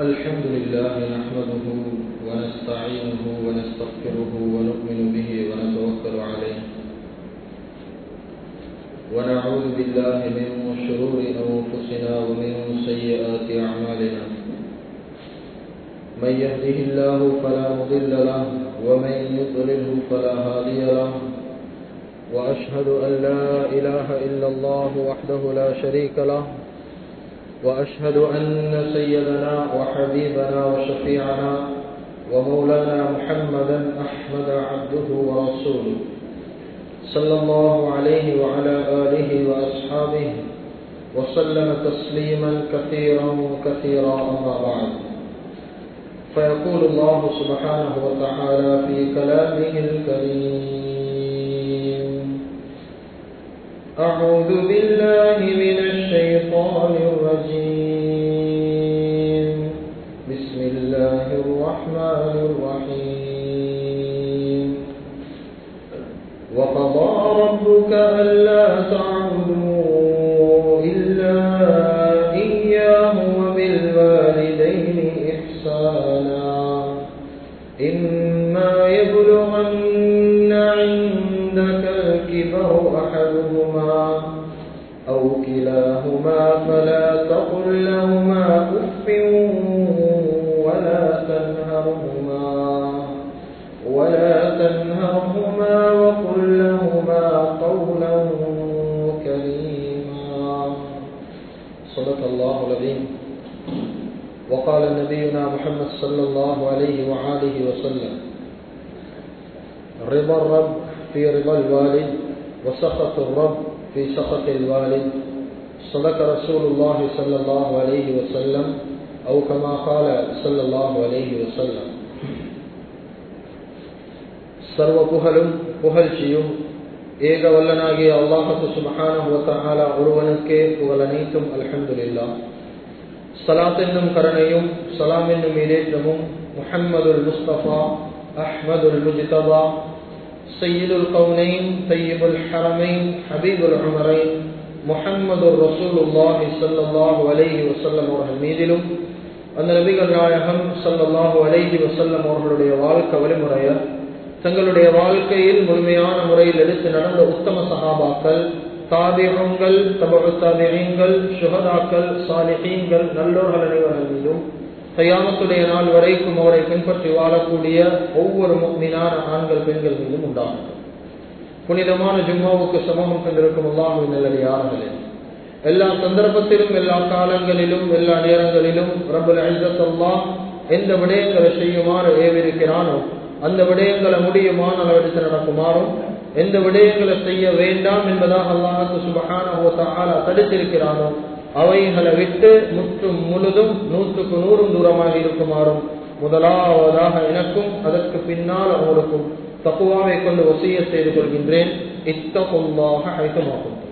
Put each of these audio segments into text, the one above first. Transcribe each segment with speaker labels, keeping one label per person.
Speaker 1: الحمد لله نحمده ونستعينه ونستغفره ونؤمن به ونتوكل عليه ونعوذ بالله من شرور أنفسنا ومن سيئات أعمالنا من يهده الله فلا مضل له ومن يضلله فلا هادي له وأشهد أن لا إله إلا الله وحده لا شريك له وأشهد أن سيدنا وحبيبنا وشفيعنا ومولانا محمدا أحمد عبده ورسوله صلى الله عليه وعلى آله وأصحابه وسلم تسليما كثيرا كثيرا أما بعد فيقول الله سبحانه وتعالى في كلامه الكريم أعوذ بالله من الشيطان الرجيم بسم الله الرحمن الرحيم وقضى ربك ألا تعبدوا إلا إياه وبالوالدين إحسانا إما يبلغن عندك الكبر أحدهما أو كلاهما فلا تقل لهما أف ولا تنهرهما وقل لهما قولا كريما صدق الله العظيم وقال نبينا محمد صلى الله عليه وآله وسلم رضا الرب في رضا الوالد وسخط الرب في سخط الوالد صدق رسول الله صلى الله عليه وسلم أو كما قال صلى الله عليه وسلم சர்வ புகழும் புகழ்ச்சியும் ஏக வல்லனாகிய அல்லாஹ் சுப்ஹானஹு வ தஆலா ஒருவனுக்கே புகழ் அனைத்தும் அல்ஹம்துலில்லாஹ். ஸலாத் என்னும் கருணையும் ஸலாம் என்னும் ஈடேற்றமும் முஹம்மதுல் முஸ்தஃபா அஹ்மதுல் முஜ்தபா சய்யிதுல் கௌனைன் தய்யிபுல் ஹரமைன் ஹபீபுல் உமரைன் முஹம்மதுர் ரசூலுல்லாஹி ஸல்லல்லாஹு அலைஹி வஸல்லம் அவர்கள் மீதிலும் அந்த நபிகள் நாயகம் ஸல்லல்லாஹு அலைஹி வஸல்லம் அவர்களுடைய வாழ்க்கை வழிமுறையை தங்களுடைய வாழ்க்கையில் முழுமையான முறையில் எடுத்து நடந்த உத்தம சஹாபாக்கள், தாபிஊன்கள், தபஉ தாபிஈன்கள், ஷுஹதாக்கள், சாலிஹீன்கள், நல்லோர்கள் அனைவர்கள் மீதும் கியாமத்துடைய நாள் வரைக்கும் அவரை பின்பற்றி வாழக்கூடிய ஒவ்வொரு முஃமினான ஆண்கள் பெண்கள் மீதும் உண்டாகும். புனிதமான ஜும்மாவுக்கு சமூகம் தந்திருக்கும் அல்லாஹ்வின் நல்லடியார்களே, எல்லா சந்தர்ப்பத்திலும் எல்லா காலங்களிலும் எல்லா நேரங்களிலும் ரப்பல் இஸ்ஸத் அல்லாஹ் எந்த விடயங்களை செய்யுமாறு ஏவிருக்கிறானோ அந்த விடயங்களை முடியுமான அளவெடுத்து நடக்குமாறும் எந்த விடயங்களை செய்ய வேண்டாம் என்பதாக அல்லாஹ் சுப்ஹானஹு வ தஆலா தடுத்திருக்கிறானோ அவைகளை விட்டு முற்றும் முழுதும் 100க்கு 100 தூரமாக இருக்குமாறும் முதலாவதாக எனக்கும் அதற்கு பின்னால் அவருக்கும் தக்வாவை கொண்டு வசியத் செய்து கொள்கின்றேன். இத்தகுல்லாஹ ஹைதுமா குன்தும்.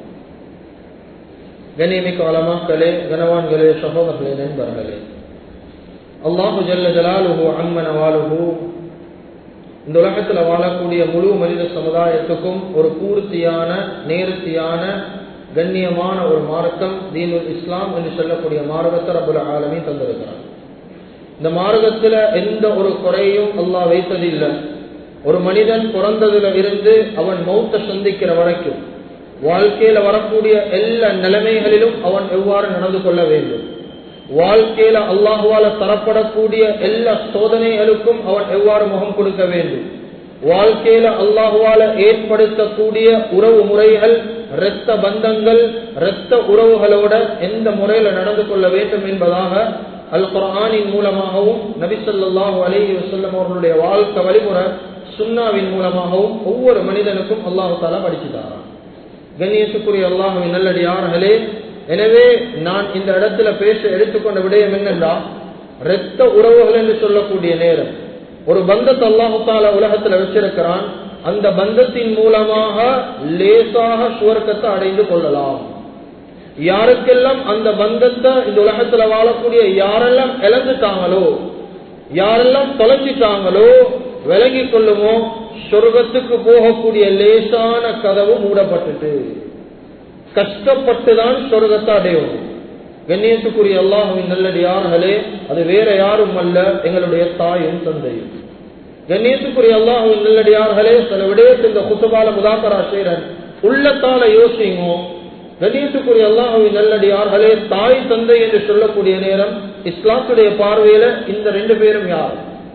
Speaker 1: கண்ணியமிக்க உலமாக்களே, கனவான்களே, சகோதரர்களே, நண்பர்களே, அல்லாஹு ஜல்ல ஜலாலுஹு அம்ம நவாலுஹு இந்த உலகத்தில் வாழக்கூடிய முழு மனித சமுதாயத்துக்கும் ஒரு பூர்த்தியான நேர்த்தியான கண்ணியமான ஒரு மார்க்கம் தீனுல் இஸ்லாம் என்று சொல்லக்கூடிய மார்க்கத்தை ரப்பல் ஆலமீன் தந்திருக்கிறார். இந்த மார்க்கத்தில் எந்த ஒரு குறையும் அல்லாஹ் வைத்ததில்லை. ஒரு மனிதன் பிறந்ததுல இருந்து அவன் மௌத்தை சந்திக்கிற வரைக்கும் வாழ்க்கையில வரக்கூடிய எல்லா நிலைமைகளிலும் அவன் எவ்வாறு நடந்து கொள்ள வேண்டும், வாழ்க்கையில அல்லாஹுவால தரப்படக்கூடிய எல்லா சோதனைகளுக்கும் அவன் எவ்வாறு முகம் கொடுக்க வேண்டும், வாழ்க்கையில அல்லாஹுவால ஏற்படுத்தக்கூடிய உறவு முறைகள், இரத்த பந்தங்கள், இரத்த உறவுகளோட எந்த முறையில நடந்து கொள்ள வேண்டும் என்பதாக அல் குர்ஆனின் மூலமாகவும் நபி ஸல்லல்லாஹு அலைஹி வஸல்லம் அவர்களுடைய வாழ்க்கை வழிமுறை சுன்னாவின் மூலமாகவும் ஒவ்வொரு மனிதனுக்கும் அல்லாஹ் தஆலா படிச்சுட்டாராம். கண்ணியத்துக்குரிய அல்லாஹ்வின் நல்லடியார்களே, எனவே நான் இந்த இடத்துல பேச எடுத்துக்கொண்ட விடயம் என்னென்றா, இரத்த உறவுகள் என்று சொல்லக்கூடிய நேரம் ஒரு பந்தத்தை அல்லாஹ் தஆலா உலகத்துல வச்சிருக்கிறான். அந்த பந்தத்தின் மூலமாக லேசாக சுவர்க்கத்தை அடைந்து கொள்ளலாம். யாருக்கெல்லாம் அந்த பந்தத்தை இந்த உலகத்துல வாழக்கூடிய யாரெல்லாம் இழந்துட்டாங்களோ, யாரெல்லாம் தொலைச்சிட்டாங்களோ, விளங்கிக் கொள்ளுமோ, சொர்க்கத்துக்கு போகக்கூடிய லேசான கதவு மூடப்பட்டுட்டு கஷ்டப்பட்டுதான் சொர்க்கத்தை அடையும். கண்ணியத்துக்குரிய அல்லாஹ்வின் நல்லடியார்களே, அது வேற யாரும் அல்ல, எங்களுடைய தாயும் தந்தையும். கண்ணியத்துக்குரிய அல்லாஹ்வின் நல்லடியார்களே, சில விடயத்தை இந்த குத்துபால முதாக்கரா செய்றேன், உள்ளத்தால யோசிங்க. கண்ணியத்துக்குரிய அல்லாஹ்வின் நல்லடியார்களே, தாய் தந்தை என்று சொல்லக்கூடிய நேரம் இஸ்லாத்துடைய பார்வையில இந்த ரெண்டு பேரும் யார்?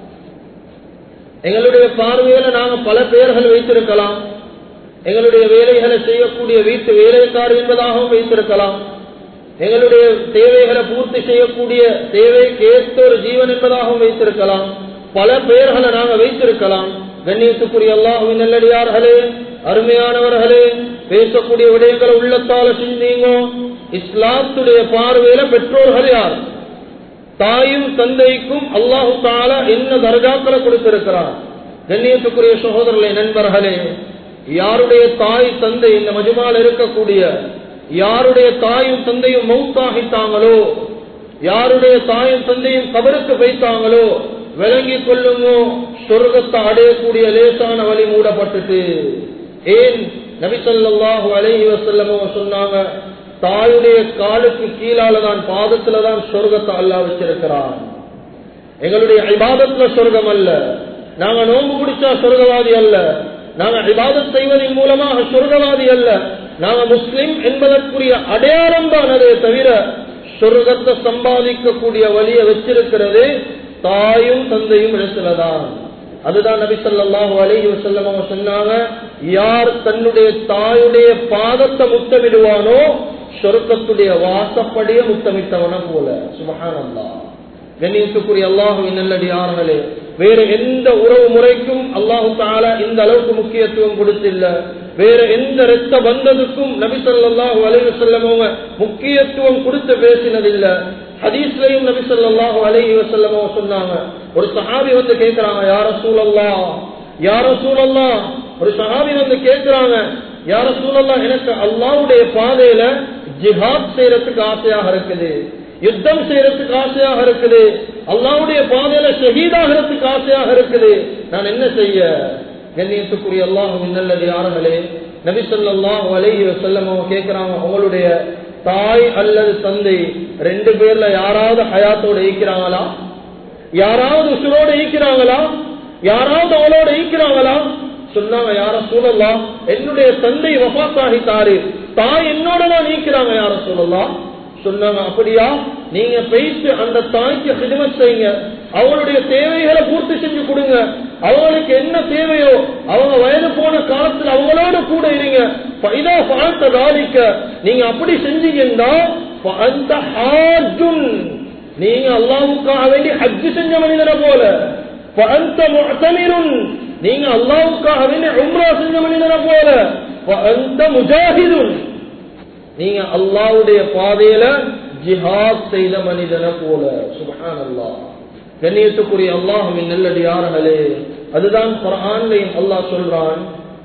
Speaker 1: எங்களுடைய பார்வையில நாங்க பல பெயர்கள் வைத்திருக்கலாம். எங்களுடைய வேலைகளை செய்யக்கூடிய வீட்டு வேலைக்கார் என்பதாகவும் வைத்திருக்கலாம். எங்களுடைய தேவைகளை பூர்த்தி செய்யக்கூடிய தேவைக்கு ஏற்ற ஒரு ஜீவன் என்பதாகவும் வைத்திருக்கலாம். பல பெயர்களை நாங்கள் வைத்திருக்கலாம். கண்ணியத்துக்குரிய அல்லாஹ்வின் நல்லடியார்களே, அருமையானவர்களே, பேசக்கூடிய விடயங்களை உள்ளத்தால சிந்திங்க. இஸ்லாத்துடைய பார்வையில பெற்றோர்கள் யார்? தாயும் தந்தைக்கும் அல்லாஹு தஆலா என்ன தரஜாக்களை கொடுத்திருக்கிறார். கண்ணியத்துக்குரிய சகோதரர்களே, நண்பர்களே, யாருடைய தாய் தந்தை இந்த மஜ்மால இருக்கக்கூடிய யாருடைய தாயும் தந்தையும் மௌத்தாகிட்டாங்களோ, யாருடைய தாயும் தந்தையும் கபருக்கு வைத்தாங்களோ, விளங்கி கொள்ளுங்க, சொர்க்கத்தை அடையக்கூடிய லேசான வழி மூடப்பட்டுட்டு. ஏன்? நபி ஸல்லல்லாஹு அலைஹி வஸல்லம் சொன்னாங்க, தாயுடைய காலுக்கு கீழாலதான் பாதத்துலதான் சொர்க்கத்தை அல்லாஹ் வச்சிருக்கிறான். எங்களுடைய இபாதத்துல சொர்க்கம் அல்ல. நாங்க நோன்பு பிடிச்சா சொர்க்கவாதி அல்ல. நாங்க இபாதத் செய்வதன் மூலமாக சொர்க்கவாதி அல்ல. நாங்க முஸ்லிம் என்பதற்குரிய அடையாளம் தான் அதே தவிர சொர்க்கத்தை சம்பாதிக்கக்கூடிய வழியை வச்சிருக்கிறது தாயும் தந்தையும் இடத்துலதான். அதுதான் நபி ஸல்லல்லாஹு அலைஹி வஸல்லம் சொன்னாங்க, யார் தன்னுடைய தாயுடைய பாதத்தை முத்தமிடுவானோ சொர்க்கத்துடைய வாசப்படிய முத்தமிட்டவன போல. சுப்ஹானல்லாஹ். கண்ணியத்துக்குரிய அல்லாஹ்வின் நல்லடியார்களே, வேற எந்த உறவு முறைக்கும் அல்லாஹு தஆலா இந்த அளவுக்கு முக்கியத்துவம் கொடுத்தில்ல. வேற எந்த இரத்த பந்தத்துக்கும் நபி ஸல்லல்லாஹு அலைஹி வஸல்லம் முக்கியத்துவம் கொடுத்து பேசினதில்லை. ஹதீஸ்லயும் நபி ஸல்லல்லாஹு அலைஹி வஸல்லம் சொன்னாங்க, ஒரு சஹாபி வந்து கேட்கிறாங்க, யா ரசூலல்லாஹ், யா ரசூலல்லாஹ், ஒரு சஹாபி வந்து கேட்கிறாங்க, யா ரசூலல்லாஹ், எனக்கு அல்லாஹ்வுடைய பாதையில ஜிஹாத் செய்யறதுக்கு ஆசையாக இருக்குது, யுத்தம் செய்யறதுக்கு ஆசையாக இருக்குது, அல்லாஹ்வுடைய பாதையில ஷஹீதாகிறதுக்கு ஆசையாக இருக்குது, நான் என்ன செய்ய? கண்ணியத்துக்குரிய அல்லாஹ்வின் நல்லடியார்களே, நபி ஸல்லல்லாஹு அலைஹி வஸல்லம் கேட்கிறாங்க, உங்களுடைய தாய் அல்லது தந்தை ரெண்டு பேர்ல யாராவது ஹயாத்தோட ஈக்கிறாங்களா? யாராவது உசுரோட ஈக்கிறாங்களா? யாராவது அவளோட ஈக்கிறாங்களா? சொன்னாங்க, யா ரசூலல்லாஹ், என்னுடைய தந்தை வஃபாத் ஆகிட்டாரு, தாய் என்னோட தான் ஈக்கிறாங்க யா ரசூலல்லாஹ். சொன்னாங்க, அப்படியா? நீங்க போயிட்டு அந்த தாய்க்கு ஹிதமத் செய்யுங்க, அவங்களுடைய தேவைகளை பூர்த்தி செஞ்சு கொடுங்க, அவங்களுக்கு என்ன தேவையோ அவங்க வயது போன காலத்தில் அவங்களோட கூட இருங்க. நீங்க அப்படி செஞ்சீங்கன்னா நீங்க அல்லாஹ்வுக்காக வேண்டி ஹஜ் செஞ்ச மனிதனை போல, நீங்க அல்லாஹ்வுக்காக வேண்டி உம்ரா செஞ்ச மனிதனை போல, நீங்க அல்லாஹ்வுடைய பாதையில ஜிஹாத் செய்த மனிதனை போல. சுப்ஹானல்லாஹ். கண்ணியத்துக்குரிய அல்லாஹ்வின் நல்லடியார்களே, அதுதான் குர்ஆன்லயும் அல்லாஹ் சொல்றான்,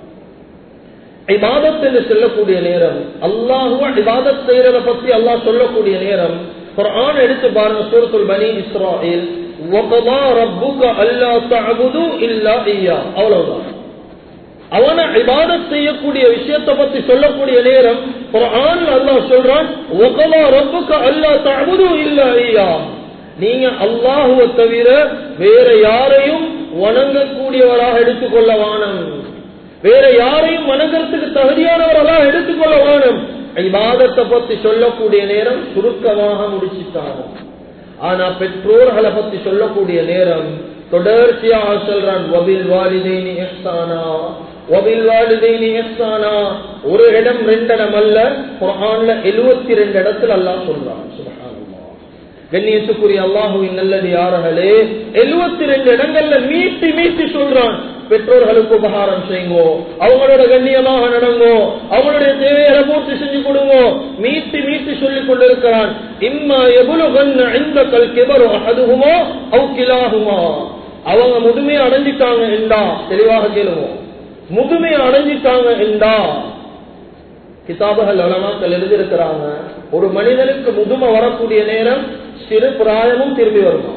Speaker 1: இபாதத் என்று சொல்லக்கூடிய நேரம், அல்லாஹ்வை இபாதத் செய்யறத பத்தி அல்லாஹ் சொல்லக்கூடிய நேரம் குர்ஆன் எடுத்து பாருங்க, சூரத்துல் பனி இஸ்ராயில், வகதா ரப்புக அல்லா தஅபுது இல்லா இய்யா, அவ்வளவுதான். அவனை இபாதத் செய்யக்கூடிய விஷயத்தை பத்தி சொல்லக்கூடிய நேரம் குர்ஆன்ல அல்லாஹ் சொல்றான், வகதா ரப்புக அல்லா தஅபுது இல்லா இய்யா, நீங்க அல்லாஹ்வை தவிர வேற யாரையும் வணங்கக்கூடியவராக எடுத்துக்கொள்ள வானம், வேற யாரையும் வணங்கறதுக்கு தகுதியானவர்களாக எடுத்துக்கொள்ள வானம். இபாதத்தை பத்தி சொல்லக்கூடிய நேரம் சுருக்கமாக முடிச்சுட்டாங்க. ஆனா பெற்றோர்களை பத்தி சொல்லக்கூடிய நேரம் தொடர்ச்சியாக சொல்றான், வபில் வாலிதைனி இஹ்சானா, வபில் வாலிதைனி இஹ்சானா. ஒரு இடம் ரெண்டு இடம் அல்ல, குர்ஆன்ல 72 இடத்துல அல்லாஹ் சொல்றான். சுப்ஹானல்லாஹ். கண்ணியத்துக்குரிய அல்லாஹ்வின் நல்லடியார்களே, 72 இடங்கள்ல மீட்டி மீட்டி சொல்றான், பெற்றோர்களுக்கு உபகாரம் செய்யுங்கோ, அவங்களோட கண்ணியமாக நடங்கோ, அவங்களுடைய தேவைகளை பூர்த்தி செஞ்சு கொடுங்க, மீட்டி மீட்டி சொல்லிக் கொண்டிருக்கிறான். இம்மா யபுலுகன்ன இந்தகல் கிபரு அஹதுஹுமா அவ் கிலாஹுமா, அவங்க முதுமையை அடைஞ்சிட்டாங்க என்றா, தெளிவாக கேளுவோம், முதுமையை அடைஞ்சிட்டாங்க என்றா, கிதாபுகள் உலமாக்கள் எழுதியிருக்கிறாங்க, ஒரு மனிதனுக்கு முதுமை வரக்கூடிய நேரம் சிறு பிராயமும் திரும்பி வருமா.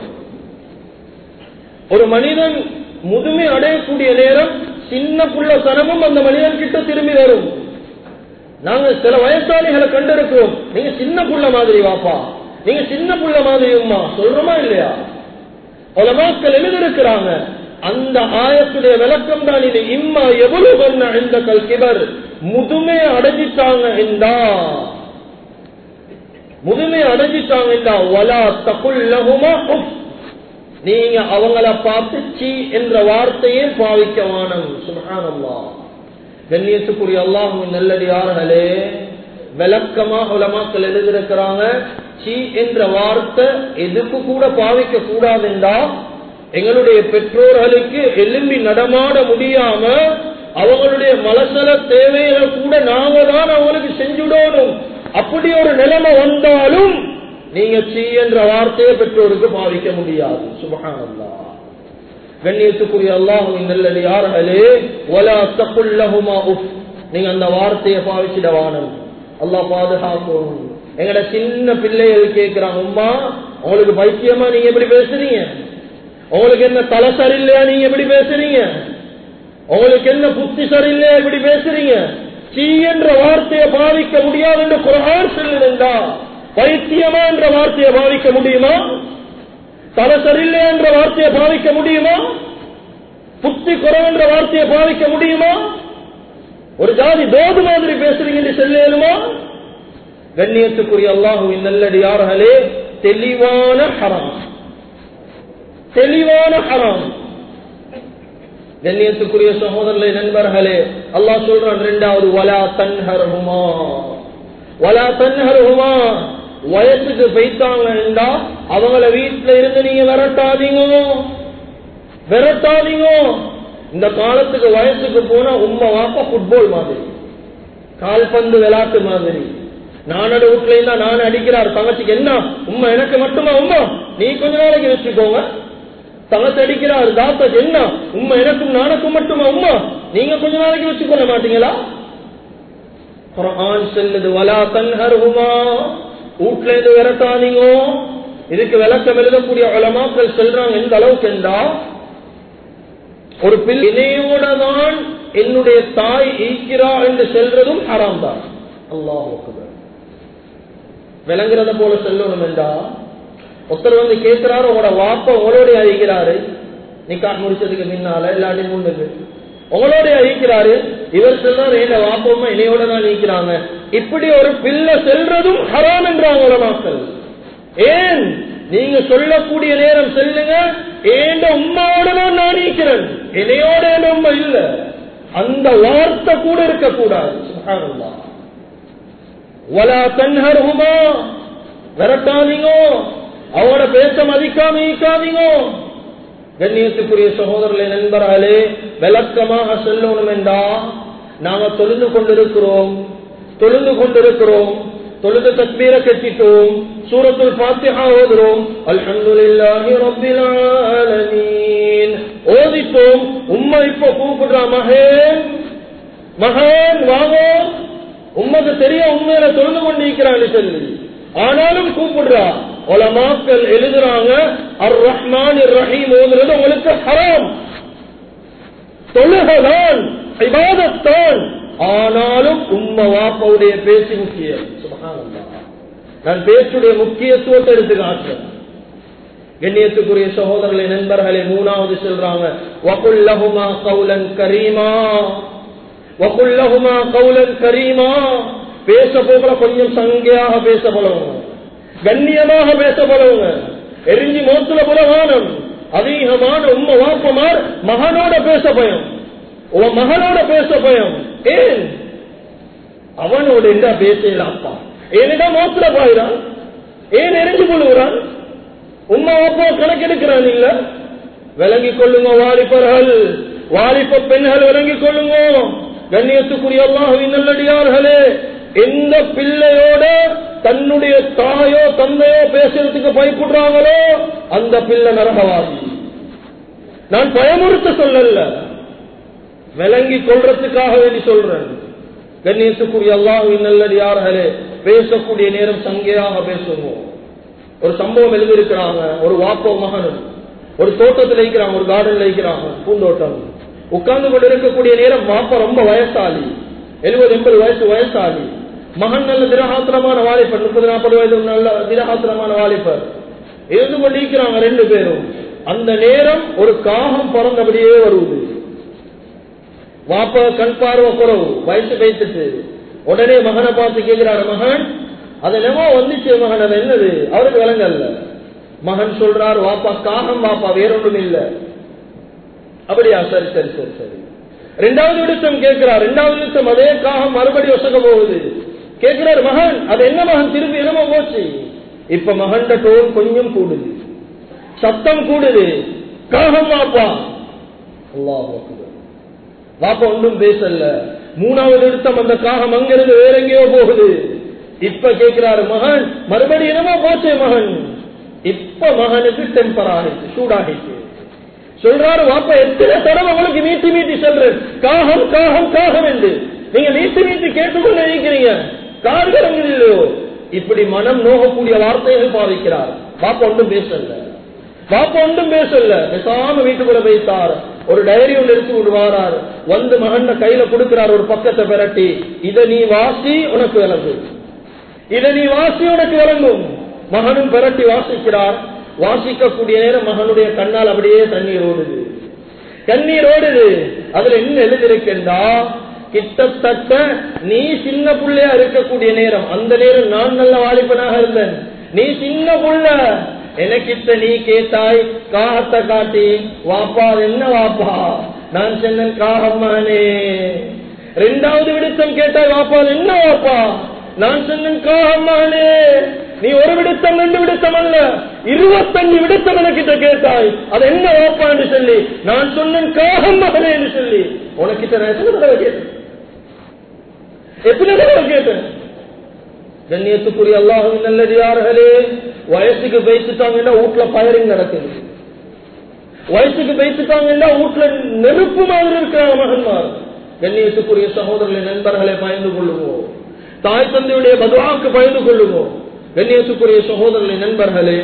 Speaker 1: ஒரு மனிதன் முதுமை அடையக்கூடிய நேரம் சின்ன புள்ள சனமும் அந்த மனிதன் கிட்ட திரும்பி வரும். நாங்க சில வயசாளிகளை கண்டிருக்கிறோம், நீங்க சின்ன புள்ள மாதிரி வாப்பா, நீங்க சின்ன புள்ள மாதிரி உம்மா சொல்றோமா இல்லையா? உலமாக்கள் எழுதிருக்கிறாங்க. அந்த ஆயத்துடைய விளக்கம் தான் இது. இம்மா எவ்வளவு பண்ண இந்த கல்கிபர் முதுமை அடைஞ்சிட்டாங்க என்றா, முதுமை அடைஞ்சிட்டாங்க என்றா வலா தகுல்லஹுமா உஃப், நீங்க அவங்கள பார்த்து சீ என்ற வார்த்தையே பாவிக்கவானம். சுப்ஹானல்லாஹ். கண்ணியத்துக்குரிய அல்லாஹ்வின் நல்லடியார்களே, விளக்கமாக உலமாக்கள் எழுதியிருக்கிறாங்க. சீ என்ற வார்த்தை எதுக்கு கூட பாவிக்க கூடாது என்றா, எங்களுடைய பெற்றோர்களுக்கு எலும்பி நடமாட முடியாம அவங்களுடைய மலசல தேவைகளை கூட நாங்க தான் அவங்களுக்கு செஞ்சுடணும். அப்படி ஒரு நிலைமை வந்தாலும் நீங்க சீ என்ற வார்த்தையை பெற்றோருக்கு பாவிக்க முடியாது. சுப்ஹானல்லாஹ். கண்ணியத்துக்குரிய அல்லாஹ்வின் நல்லடியார்களே, வலா தகுல் லஹுமா உஃப், நீங்க அந்த வார்த்தையை பாவிச்சிடவானம். அல்லாஹ் பாதுகாக்கணும். எங்கட சின்ன பிள்ளைகள் கேட்கிறாங்க, உம்மா உங்களுக்கு பைத்தியமா நீங்க எப்படி பேசுறீங்க? உங்களுக்கு என்ன தலை சரியில்லையா நீங்க எப்படி பேசுறீங்க? உங்களுக்கு என்ன புத்தி சரியில்லையா எப்படி பேசுறீங்க? சீ என்ற வார்த்தையை பாவிக்க முடியாது என்று குர்ஆன் சொல்லுதா? பைத்தியமா என்ற வார்த்தையை பாவிக்க முடியுமா? தலை சரியில்லையா என்ற வார்த்தையை பாவிக்க முடியுமா? புத்தி குறைவு என்ற வார்த்தையை பாவிக்க முடியுமா? ஒரு ஜாதி தோது மாதிரி பேசுறீங்க என்று சொல்லுமா? கண்ணியத்துக்குரிய அல்லாஹ்வின் நல்லடியார்களே, தெளிவான ஹராம், தெளிவான ஹராம். கண்ணியத்துக்குரிய சகோதரர்களே, நண்பர்களே, அல்லாஹ் சொல்றான் இரண்டாவது, வலா தன்ஹர்ஹுமா, வலா தன்ஹர்ஹுமா, வயசுக்கு போய்த்தாங்க என்றா அவங்கள வீட்டுல இருந்து நீங்க விரட்டாதீங்க, விரட்டாதீங்க. இந்த காலத்துக்கு வயசுக்கு போனா உம்மா வாப்பா ஃபுட்பால் மாதிரி, கால்பந்து விளையாட்டு மாதிரி. நானோட வீட்டுல இருந்தா நானும் அடிக்கிறார் தங்கச்சிக்கு, என்ன உம்மா எனக்கு மட்டுமா? உம்மா நீ கொஞ்ச நாளைக்கு வச்சுக்கோங்க. தங்கச்சி அடிக்கிறார் தாத்தாக்கு, என்ன உம்மா எனக்கும் நானுக்கும் மட்டுமா? உம்மா நீங்க கொஞ்ச நாளைக்கு வச்சுக்கொள்ள மாட்டீங்களா? குர்ஆன் சொல்லுது, வலா தன்ஹர்ஹுமா, வீட்டுல இருந்து விரட்டாதீங்க. இதுக்கு விளக்கம் எழுதக்கூடிய உலமாக்கள் சொல்றாங்க, எந்த அளவுக்கு என்றா, ஒரு பிள்ளை இணையோட தான் என்னுடைய தாய் ஈக்கிறா என்று சொல்றதும் ஹராம் தான். அல்லாஹ் அக்பர். விளங்குறத போல சொல்லணும் என்றா, ஒருத்தர் வந்து கேட்கிறாரு, உங்களோட வாப்பா உங்களோட அழிக்கிறாரு, நிக்காஹ் முடிச்சதுக்கு முன்னால இல்லாட்டி முன்னுக்கு உங்களோட அழிக்கிறாரு, இவர் சொல்றாரு என் வாப்பமா இணையோட தான் நீக்கிறாங்க. இப்படி ஒரு பிள்ளை செல்றதும் ஹராம் என்றாங்க உலமாக்கள். ஏன்? நீங்க சொல்லக்கூடிய நேரம் சொல்லுங்க, ஏண்ட உம்மாவோட தான் நான் நீக்கிறேன், இணையோட என் உம்மா இல்ல, அந்த வார்த்தை கூட இருக்க கூடாது. சுப்ஹானல்லாஹ். வலா தன்ஹர்ஹுமா, விரட்டாதீங்க, அவங்களோட பேச மதிக்காம ஈக்காதீங்க. கண்ணியத்துக்குரிய சகோதரர்களே, நண்பர்களே, விளக்கமாக சொல்லணும் என்றா, நாங்க தொழுது கொண்டிருக்கிறோம், தொழுது கொண்டிருக்கிறோம், தொழுது தக்பீரை கட்டிட்டோம், சூரத்துல் ஃபாத்திஹா ஓதுறோம், அல்ஹம்துலில்லாஹி ரப்பில் ஆலமீன் ஓதிட்டோம். உம்மா இப்ப கூப்பிடுறா, மகன் மகன் வாங்க, உம்மக்கு தெரிய உண்மையில தொழுது கொண்டு இருக்கிறான்னு சொல்லி, ஆனாலும் கூப்பிடுறா. உலமாக்கள் எழுதுறாங்க, அர் ரஹ்மான் ரஹீம் ஓதுறது உங்களுக்கு ஹராம், தொழுகதான் இபாதத்தான், ஆனாலும் உம்மா வாப்பாவுடைய பேச்சு முக்கியம். சுப்ஹானல்லாஹ். நான் பேச்சுடைய முக்கியத்துவத்தை எடுத்து காட்டுறேன். கண்ணியத்துக்குரிய சகோதரர்களே, நண்பர்களே, மூணாவது சொல்றாங்க, வகுல் லஹுமா கௌலன் கரீமா, வகுல் லஹுமா கௌலன் கரீமா. பேச போகிற கொஞ்சம் சங்கையாக பேச பழவுங்க, கண்ணியமாக பேச பழவுங்க, எரிஞ்சி மோத்துல புலவானம். அதிகமான உம்மா வாப்பமார் மகனோட பேச பயம், உன் மகனோட பேச பயம். ஏன்? அவனோட என்ன பேசலாப்பா, ஏனிடா மோத்துல பாயிறான், ஏன் எரிஞ்சு கொள்ளுகிறான்? உம்மா வாப்பா கணக்கெடுக்கிறான் இல்ல. விளங்கிக் கொள்ளுங்க வாலிபர்கள், வாலிப பெண்கள் விளங்கிக் கொள்ளுங்க. கண்ணியத்துக்குரிய அல்லாஹ்வின் நல்லடியார்களே, எந்த பிள்ளையோட தன்னுடைய தாயோ தந்தையோ பேசுறதுக்கு பயப்படுறாங்களோ அந்த பிள்ளை நரகவாதி. நான் பயமுறுத்த சொல்லல, விளங்கிக் கொள்றதுக்காக வேண்டி சொல்றேன். கண்ணியத்துக்குரிய அல்லாஹ்வின் நல்லடியார்களே, பேசக்கூடிய நேரம் சங்கையாக பேசுவோம். ஒரு சம்பவம் எழுதியிருக்கிறாங்க, ஒரு வாப்போ மகனும் ஒரு தோட்டத்தில் இருக்கிறாங்க, ஒரு கார்டன்ல இருக்கிறாங்க, பூந்தோட்டம். உட்கார்ந்து கொண்டு இருக்கக்கூடிய நேரம் வாப்பா ரொம்ப வயசாளி, 70-80 வயசு வயசாளி. மகன் நல்ல திரகாத்திரமான வாலிபர், 30-40 வயது நல்ல திரகாத்திரமான வாலிபர் இருந்து கொண்டிருக்கிறாங்க 2 பேரும். அந்த நேரம் ஒரு காகம் பறந்தபடியே வருவது. வாப்ப கண் பார்வை குறவு, வயசு வைத்துட்டு உடனே மகனை பார்த்து கேட்கிறாரு, மகன் அது என்னமோ வந்துச்சு மகன், அது என்னது? அவருக்கு விளங்கல்ல. மகன் சொல்றாரு, வாப்பா காகம் வாப்பா, வேறொன்றும் இல்ல. அப்படியா? சரி சரி சரி சரி. 2வது விடுத்தம் கேட்கிறார். 2வது விடுத்தம் அதே காகம் மறுபடி ஒசக்க போகுது. கேட்கிறார் மகன், அது என்ன மகன்? திரும்பி என்னமோ போச்சு. இப்ப மகன் டோன் கொஞ்சம் கூடுது, சத்தம் கூடுது. காகம் வாப்பா. அல்லாஹ் அக்பர். வாப்பா ஒன்றும் பேசல. 3வது விடுத்தம் அந்த காகம் அங்கிருந்து வேற எங்கேயோ போகுது. இப்ப கேட்கிறாரு மகன், மறுபடி என்னமோ போச்சு மகன். இப்ப மகனுக்கு டெம்பர் ஆகிட்டு, சூடாகிட்டு. சொல்றாரு, வாப்பா எத்தனை தடவை உங்களுக்கு மீட்டி மீட்டி சொல்றேன், காகம் காகம் காகம் என்று. நீங்க மீட்டி மீட்டி கேட்டுக்கொண்டு நினைக்கிறீங்க, காதுகள் இல்லையோ? இப்படி மனம் நோகக்கூடிய வார்த்தைகள் பாவிக்கிறார். பாப்பா ஒன்றும் பேசல, பாப்பா ஒன்றும் பேசல. பேசாம வீட்டுக்குள்ள வைத்தார். ஒரு டைரி ஒன்று எடுத்து விடுவாரார். வந்து மகன் கையில கொடுக்கிறார் ஒரு பக்கத்தை பெரட்டி, இதை நீ வாசி உனக்கு விளங்கும், இதை நீ வாசி உனக்கு விளங்கும். மகனும் பெரட்டி வாசிக்கிறார். வாசிக்கக்கூடிய நேரம் மகனுடைய கண்ணால் அப்படியே தண்ணீர் ஓடுது, கண்ணீர் ஓடுது. அதுல என்ன எழுதிருக்கா, கிட்டத்தட்ட நீ சின்ன புள்ளையா இருக்கக்கூடிய நேரம், அந்த நேரம் நான் நல்ல வாலிபனாக இருந்தேன், நீ சின்ன புள்ள, எனக்கிட்ட நீ கேட்டாய் காகத்தை காட்டி, வாப்பா என்ன வாப்பா? நான் சொன்னேன் காகம்மானே. 2வது விடுத்தம் கேட்டாய், வாப்பா என்ன வாப்பா? நான் சொன்னேன் காகம்மானே. நீ ஒரு விடுத்தம் 2 விடுத்தம் அல்ல, 25 விடுத்தம் எனக்கிட்ட கேட்டாய், அது என்ன வாப்பா என்று சொல்லி நான் சொன்னேன் காகம்மானே என்று சொல்லி. உனக்கிட்ட நான் எத்தனை தடவை கேட்டேன், எத்தனை தடவை கேட்டேன்? கண்ணியத்துக்குரிய அல்லாஹ்வின் நல்லடியார்களே, வயசுக்கு பேசிட்டாங்கன்னா வீட்டுல பயரிங் நடக்குது, வயசுக்கு பேசிட்டாங்கன்னா வீட்டுல நெருப்பு மாதிரி இருக்கிறாங்க மகன்மார். கண்ணியத்துக்குரிய சகோதரர்களை, நண்பர்களை பயந்து கொள்ளுவோம், தாய் தந்தையுடைய பதுவாக்கு பயந்து கொள்ளுவோம். கண்ணியத்துக்குரிய சகோதரர்களை, நண்பர்களே,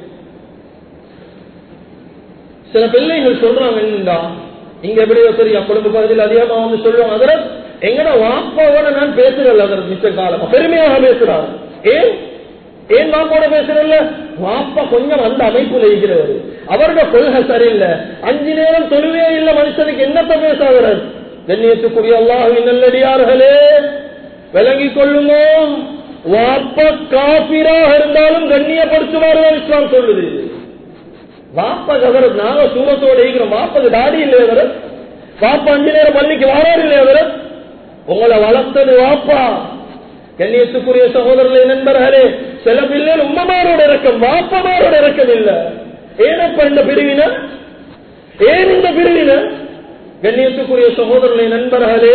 Speaker 1: சில பிள்ளைகள் சொல்றாங்க, என்னண்டா இங்க எப்படியோ தெரியும் கொழும்பு பகுதியில் அதிகமா வந்து சொல்லுவாங்க, அதற்கு எங்கட வாப்பாவோட நான் பேசுறேன், அதற்கு மிச்ச காலமா பெருமையாக பேசுறாங்க. ஏன் வாப்போட பேசுறல்ல? வாப்பா கொஞ்சம் அந்த அமைப்புல இருக்கிறவர், அவருடைய கொள்கை சரியில்லை, 5 நேரம் தொழுவே இல்லை, மனுஷனுக்கு என்னத்த பேசாகிறார். கண்ணியத்துக்குரிய அல்லாஹ்வின் நல்லடியார்களே, விளங்கிக் கொள்ளுங்க, வாப்பா காபிராக இருந்தாலும் கண்ணியப்படுத்துவார்கள் இஸ்லாம் சொல்லுது. வாப்பா கவரத், நாங்க சூரத்தோட இருக்கிறோம், வாப்பாக்கு தாடி இல்லையா வரத்? வாப்பா 5 நேரம் பள்ளிக்கு வாராரு இல்லையா வரத்? உங்களை வளர்த்தது வாப்பா. கண்ணியத்துக்குரிய சகோதரர்களை, நண்பர்களே, சில பிள்ளைகள் உம்மமாரோட இறக்கம், வாப்பமாரோட இறக்கம் இல்ல. ஏனப்பா இந்த பிரிவின? ஏன் இந்த பிரிவின? கண்ணியத்துக்குரிய சகோதரர்களை, நண்பர்களே,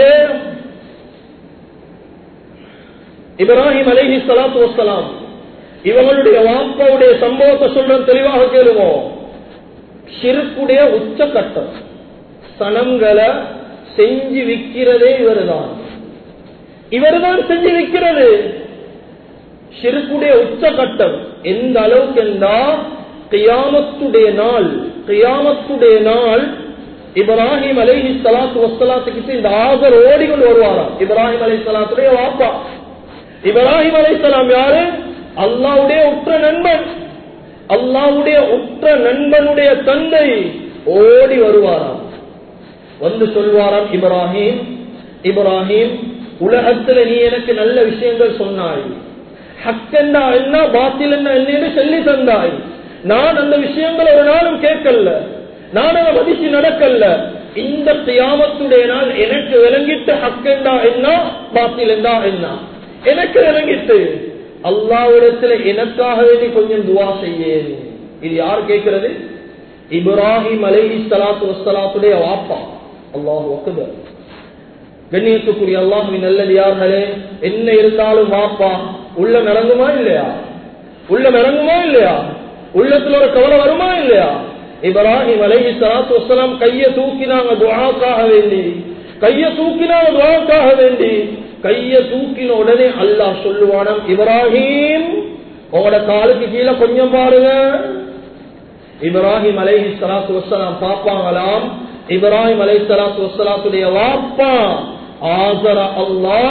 Speaker 1: இப்ராஹிம் அலைஹிஸ்ஸலாத்து வஸ்ஸலாம் இவங்களுடைய வாப்பாவுடைய சம்பவத்தை சொல்றேன், தெளிவாக கேளுவோம். ஷிர்க்குடைய உச்சகட்டம், சனங்களை செஞ்சு விற்கிறதே இவர்தான், இவர்தான் செஞ்சு விற்கிறது. ஷிர்க்குடைய உச்சகட்டம் எந்த அளவுக்கு என்றால், கியாமத்துடைய நாள் இப்ராஹிம் அலைஹிஸ்ஸலாத்து வஸ்ஸலாத்துக்கு இந்த ஆசர் ஓடிக்கொண்டு வருவாராம். இப்ராஹிம் அலைஹிஸ்ஸலாத்துடைய வாப்பா. இப்ராஹிம் அலைஹிஸ்ஸலாம் யாரு? அல்லாஹ்வுடைய உற்ற நண்பன். அல்லாஹ்வுடைய உற்ற நண்பனுடைய தந்தை ஓடி வருவாராம். வந்து சொல்வாராம், இப்ராஹிம் இப்ராஹிம், உலகத்துல நீ எனக்கு நல்ல விஷயங்கள் சொன்னாய், ஹக்கெண்டா என்ன பாத்தில் என்ன சொல்லி தந்தாய், நான் அந்த விஷயங்கள் ஒரு நாளும் கேட்கல, நான் அதை மதிச்சு நடக்கல. இந்த கியாமத்துடைய நாள் எனக்கு விளங்கிட்டு ஹக்கெண்டா என்ன பாத்தில் என்ன எனக்கு விளங்கிட்டு, அல்லாஹ்விடத்துல எனக்காக வேண்டி கொஞ்சம் துஆ செய்யேன். இது யார் கேட்கிறது? இப்ராஹிம் அலைஹிஸ்ஸலாத்து வஸ்ஸலாத்துடைய வாப்பா. அல்லாஹு அக்பர். கண்ணியத்துக்குரிய அல்லாஹ்வின் நல்லடியார்களே, என்ன இருந்தாலும் வாப்பா உள்ளம் இறங்குமா இல்லையா? உள்ளம் இறங்குமா இல்லையா? உள்ளத்துல ஒரு கவலை வருமா இல்லையா? இப்ராஹிம் அலைஹிஸ்ஸலாத்து வஸ்ஸலாம் கையை தூக்கினாங்க துஆக்காக வேண்டி, கையை தூக்கினாங்க துஆக்காக வேண்டி. கையை தூக்கின உடனே அல்லாஹ் சொல்லுவானாம், இப்ராஹிம் உங்களோட காலுக்கு கீழே கொஞ்சம் பாருங்க. இப்ராஹிம் அலைஹிஸ்ஸலாத்து வஸ்ஸலாம் பாப்பாங்களாம், இப்ராஹிம் அலைஹிஸ்ஸலாத்து வஸ்ஸலாத்துடைய வாப்பா ஆஸர அல்லாஹ்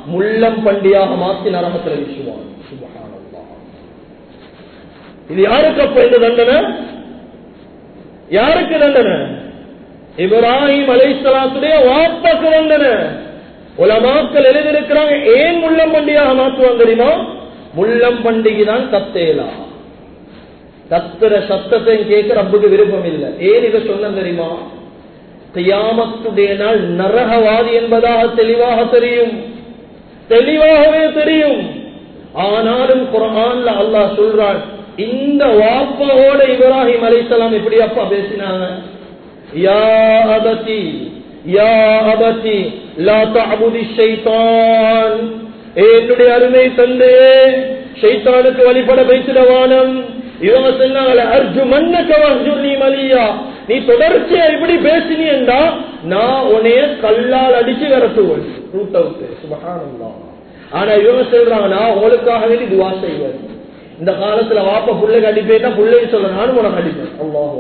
Speaker 1: முள்ளம் பண்டியாக மாற்றி நரகத்தில் வீசுவான். சுப்ஹானல்லாஹ். இது யாருக்கு அப்ப இந்த தண்டனை? யாருக்கு தண்டனை? இப்ராஹிம் அலைஹிஸ்ஸலாத்துடைய வாப்பாக்கு தண்டனை. உலமாக்கள் எழுதியிருக்கிறாங்க, ஏன் முள்ளம் பண்டியாக மாற்றுவான் தெரியுமா? முள்ளம் பண்டிகை தான் கத்தேலா, கத்துற சத்தத்தை கேட்க ரப்புக்கு விருப்பம் இல்லை. ஏன் இதை சொன்ன தெரியுமா? கியாமத்துடைய நாள் நரகவாதி என்பதாக தெளிவாக தெரியும், தெளிவாகவே தெரியும். ஆனாலும் குர்ஆன்ல அல்லாஹ் சொல்றான், இந்த வாப்பாவோட இப்ராஹிம் அலைஹிஸ்ஸலாம் எப்படி அப்பா பேசினாங்க? யா அபதி யா அபதி லா தஅபுதி ஷைத்தான், என்னுடைய அருமை தந்தையே, ஷைத்தானுக்கு வழிபட வைத்திடவானம். இவங்க சொன்னாங்கள, அர்ஜுமன்னக வஹ்ஜுர்னி மலியா, நீ தொடர்ச்சியா இப்படி பேசினி என்றா நான் உன்னைய கல்லால் அடிச்சு விரட்டுவேன் ரூட் அவுட். சுப்ஹானல்லாஹ். ஆனா இவங்க சொல்றாங்க, நான் உங்களுக்காக வேண்டி துஆ செய்வேன். இந்த காலத்துல வாப்பா புள்ளைக்கு அடிப்பேன்னா புள்ளைக்கு சொல்ல, நானும் உனக்கு அடிப்பேன். அல்லாஹ்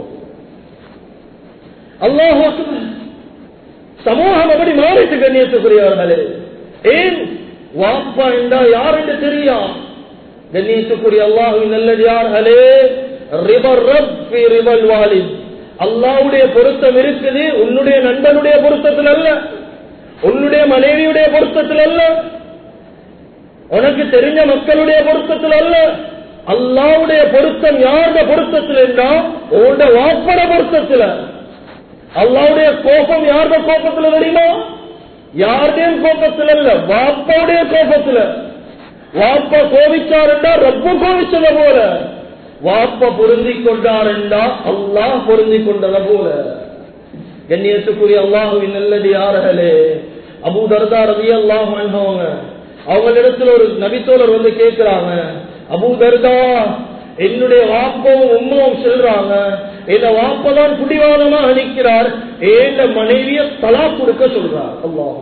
Speaker 1: அல்லாஹ். சமூகம் அப்படி மாறிட்டு கண்ணியத்துக்குரியவர்களே. ஏன்? வாப்பா என்றா யார் என்று தெரியா. கண்ணியத்துக்குரிய அல்லாஹ்வின் நல்லடியார்களே, ரிபர் ரப் ஃபீ ரிபல் வாலித், அல்லாஹ்வுடைய பொருத்தம் இருக்குது உன்னுடைய நண்பனுடைய பொருத்தத்தில் அல்ல, உன்னுடைய மனைவியுடைய பொருத்தத்தில் அல்ல, உனக்கு தெரிஞ்ச மக்களுடைய பொருத்தத்தில் அல்ல. அல்லாஹ்வுடைய பொருத்தம் யாருடைய பொருத்தத்தில் என்றா உன்னுடைய வாப்பட பொருத்தத்தில். அல்லாஹ்வுடைய கோபம் யாருடைய கோபத்தில் தெரியுமா? யாருடைய கோபத்தில் அல்ல, வாப்பாவுடைய கோபத்தில். வாப்பா கோபிச்சார் என்றா ரப்பு கோபிச்சத போல, வாப்பா பொருந்தி கொண்டார் என்றா அல்லாஹ் பொருந்தி கொண்டத போல. கண்ணியத்துக்குரிய அல்லாஹ்வின் நல்லடியார்களே, அபூ தர்தா ரலியல்லாஹு அன்ஹு அவங்களிடத்துல ஒரு நபித்தோழர் வந்து கேட்கிறாங்க, அபூ தர்தா, என்னுடைய வாப்பாவும் உம்மாவும் சொல்றாங்க, என்ன வாப்பதான் குடிவாதமாக நிற்கிறார், ஏன் மனைவிய தலாக் கொடுக்க சொல்றார். அல்லாஹ்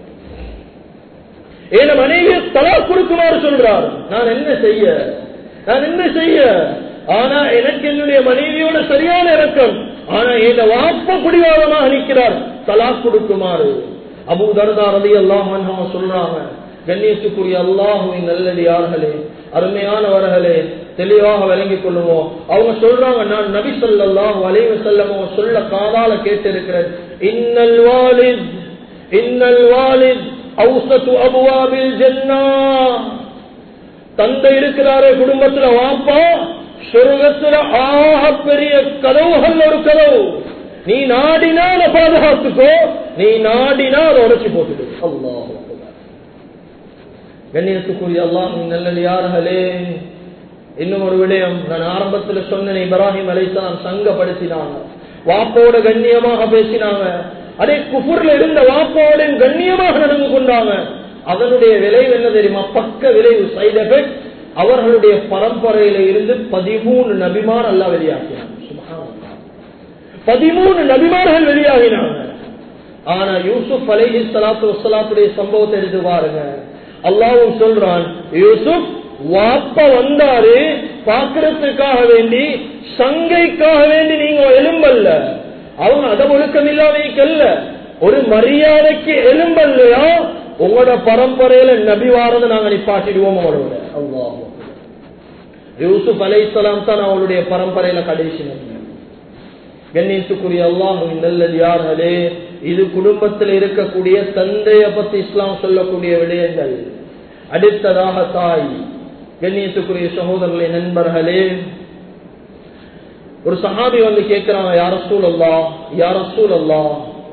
Speaker 1: என் மனைவியை தலாக் கொடுக்குமாறு சொல்றார். நான் என்ன செய்ய, நான் என்ன செய்ய? ஆனா எனக்கு என்னுடைய மனைவியோட சரியான இறக்கம், ஆனா என் வாப்பா குடிவாதமாக நிற்கிறார், தலாக் கொடுக்குமாறு. அபூ தர்தா ரலியல்லாஹு அன்ஹு சொல்றாங்க, கண்ணியத்துக்குரிய அல்லாஹ்வின் நல்லடியார்களே, அருமையானவர்களே, தெளிவாக விளங்கிக் கொள்ளுவோம். அவங்க சொல்றாங்க, நான் நபி ஸல்லல்லாஹு அலைஹி வஸல்லம் சொல்ல காதால கேட்டிருக்கிறேன், இன்னல் வாலித் இன்னல் வாலித் அவ்ஸது அப்வாபில் ஜன்னah, தந்தை இருக்கிறாரே குடும்பத்துல வாப்பா, சொர்க்கத்துல ஆக பெரிய கதவுகள் ஒரு கதவு. நீ நாடினா அதை பாதுகாத்துக்கோ, நீ நாடினா அதை உடைச்சு போட்டுடு. அல்லாஹ் கண்ணியத்துக்குரிய அல்லாஹ்வின் நல்லடியார்களே, இன்னும் ஒரு விடயம், நான் ஆரம்பத்தில் சொன்னேன், இப்ராஹிம் அலைஹிஸ்ஸலாம் சங்கப்படுத்தினாங்க, வாப்போட கண்ணியமாக பேசினாங்க. அதே குஃபுர்ல இருந்த வாப்போட கண்ணியமாக நடந்து கொண்டாங்க. அதனுடைய விளைவு என்ன தெரியுமா? பக்க விளைவு, சைடு எஃபெக்ட். அவர்களுடைய பரம்பரையில இருந்து 13 நபிமார் அல்லாஹ் வெளியாக்கினாங்க. சுப்ஹானல்லாஹ், 13 நபிமார்கள் வெளியாகினாங்க. ஆனா யூசுப் அலைஹிஸ்ஸலாத்து வஸ்ஸலாத்துடைய சம்பவத்தை எடுத்து பாருங்க. அல்லாஹ்வும் சொல்றான், யூசுப் வாப்பா வந்தாரு பாக்குறதுக்காக வேண்டி, சங்கைக்காக வேண்டி நீங்க எலும்பல்ல, அவங்க அத ஒழுக்கம் இல்லாமக்கல்ல, ஒரு மரியாதைக்கு எலும்பல்லையா, உங்களோட பரம்பரையில நபி வாரதை நாங்க நிப்பாட்டிடுவோம் அவரோட. அல்லாஹ் யூசுப் அலைஹிஸ்ஸலாம் தான் அவருடைய பரம்பரையில கடைசி நபி. கண்ணியத்துக்குரிய அல்லாஹ்வின் நல்லடியார்களே, இது குடும்பத்தில் இருக்கக்கூடிய தந்தைய பத்தி இஸ்லாம் சொல்லக்கூடிய விடயங்கள். அடுத்ததாக தாய். கண்ணியத்துக்குரிய சகோதரர்களே, நண்பர்களே, ஒரு சஹாபி வந்து கேட்கிறாங்க, யா ரசூலல்லாஹ், யா ரசூலல்லாஹ்,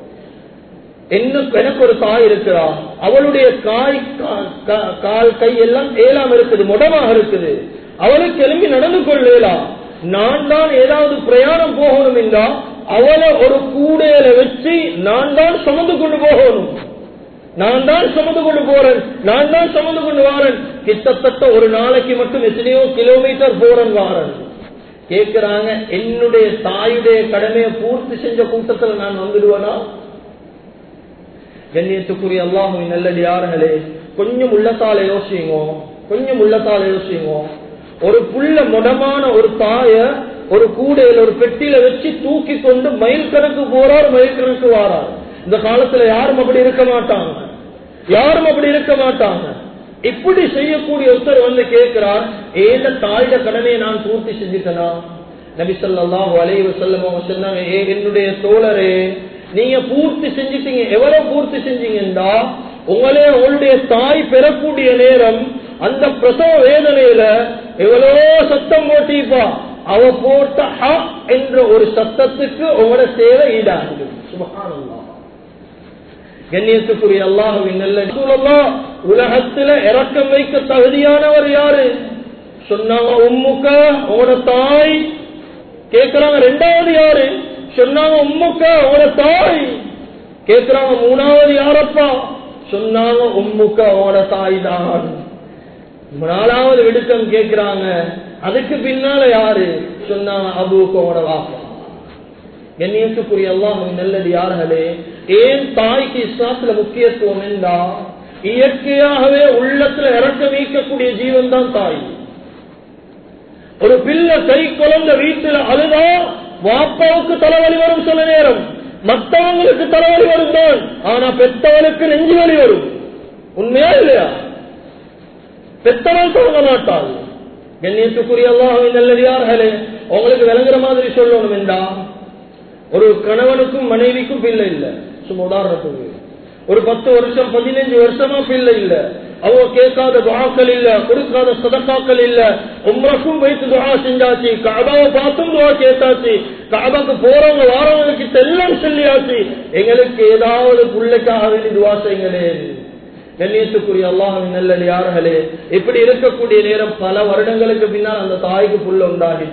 Speaker 1: எனக்கு ஒரு தாய் இருக்கிறா, அவளுடைய கால் கை எல்லாம் ஏலாம் இருக்குது, முடமாக இருக்குது, அவளுக்கு எழும்பி நடந்து கொள்ளலா, நான் தான் ஏதாவது பிரயாணம் போகணும் என்றா அவளை ஒரு கூடையில வச்சு நான் தான் சுமந்து கொண்டு போகணும், நான் தான் சுமந்து கொண்டு போறேன், நான் தான் சுமந்து கொண்டு வாரன், கிட்டத்தட்ட ஒரு நாளைக்கு மட்டும் எத்தனையோ கிலோமீட்டர் போறேன் வாரன். கேட்கிறாங்க, என்னுடைய தாயுடைய கடமையை பூர்த்தி செஞ்ச கூட்டத்தில் நான் வந்துடுவேனா? கண்ணியத்துக்குரிய அல்லாஹ்வின் நல்லடியார்களே, கொஞ்சம் உள்ளத்தால யோசிங்க, கொஞ்சம் உள்ளத்தால யோசிங்க. ஒரு புள்ள முடமான ஒரு தாய ஒரு கூடையில் ஒரு பெட்டியில வச்சு தூக்கி கொண்டு மைல் கணக்கு போறார், மைல் கணக்கு வாரார். இந்த காலத்துல யாரும் அப்படி இருக்க மாட்டாங்க. யாரும் அப்படி இருக்க மாட்டாங்க. இப்படி செய்யக்கூடிய ஒருத்தர் வந்து கேட்கிறார், ஏத தாயிட கடனை நான் பூர்த்தி செஞ்சுட்டனா? நபி ஸல்லல்லாஹு அலைஹி வஸல்லம் அவங்க சொன்னாங்க, என்னுடைய தோழரே, நீங்க பூர்த்தி செஞ்சிட்டீங்க. எவ்வளவு பூர்த்தி செஞ்சீங்கன்னா, உங்களுடைய தாய் பெறக்கூடிய நேரம் அந்த பிரசவ வேதனையில எவ்வளவோ சத்தம் போட்டிப்பா, அவ போட்ட ஹ என்ற ஒரு சத்தத்துக்கு உங்களோட சேவை ஈடாகுது. சுப்ஹானல்லாஹ். கண்ணியத்துக்குரிய அல்லாஹ்வின் நல்லடியார்களே, உலகத்துல இரக்கம் வைக்க தகுதியானவர் யாரு? சொன்னாங்க உம்முக்க, உங்களோட தாய். கேட்கிறாங்க ரெண்டாவது யாரு? சொன்னாங்க உம்முக்க, உங்களோட தாய். கேட்கிறாங்க மூணாவது யாரப்பா? சொன்னாங்க உம்முக்க, உங்களோட தாய் தான். நாலாவது விடுக்கம் கேட்கிறாங்க, அதுக்கு பின்னால யாரு? சொன்னாங்க அபூக்க, உங்களோட வாப்பா. கண்ணியத்துக்குரிய அல்லாஹ்வின் நல்லடியார்களே, ஏன் தாய்க்கு இஸ்லாத்துல முக்கியத்துவம் என்றா, இயற்கையாகவே உள்ளத்துல இறக்க வைக்கக்கூடிய ஜீவன் தான் தாய். ஒரு பிள்ளை கை குழந்தை வீட்டுல அழுதா வாப்பாவுக்கு தலைவலி வரும், சில நேரம் மற்றவங்களுக்கு தலைவலி வரும் தான், ஆனா பெத்தவனுக்கு நெஞ்சு வலி வரும். உண்மையா இல்லையா? பெத்தவன் சொல்ல மாட்டாள். கண்ணியத்துக்குரிய அல்லாஹ்வின் நல்லடியார்களே, உங்களுக்கு விளங்குற மாதிரி சொல்லணும் என்றா, ஒரு கணவனுக்கும் மனைவிக்கும் பிள்ளை இல்ல. சும்மா உதாரணத்துக்கு ஒரு 10 வருஷம் 15 வருஷமா பிள்ளை இல்ல. அவங்க கேட்காத துஆக்கள் இல்ல, கொடுக்காத சதகாக்கள் இல்ல. உம்ரக்கும் வைத்து துஆ செஞ்சாச்சு, கஅபாவை பார்த்தும் துஆ கேட்டாச்சு, கஅபாக்கு போறவங்க வாரவங்க கிட்ட எல்லாம் சொல்லியாச்சு, எங்களுக்கு ஏதாவது புள்ளைக்காக வேண்டி துஆ செய்யுங்களே. கண்ணியத்துக்குரிய அல்லாஹ்வின் நல்லடியார்களே, இப்படி இருக்கக்கூடிய நேரம் பல வருடங்களுக்கு பின்னால் அந்த தாய்க்கு புள்ள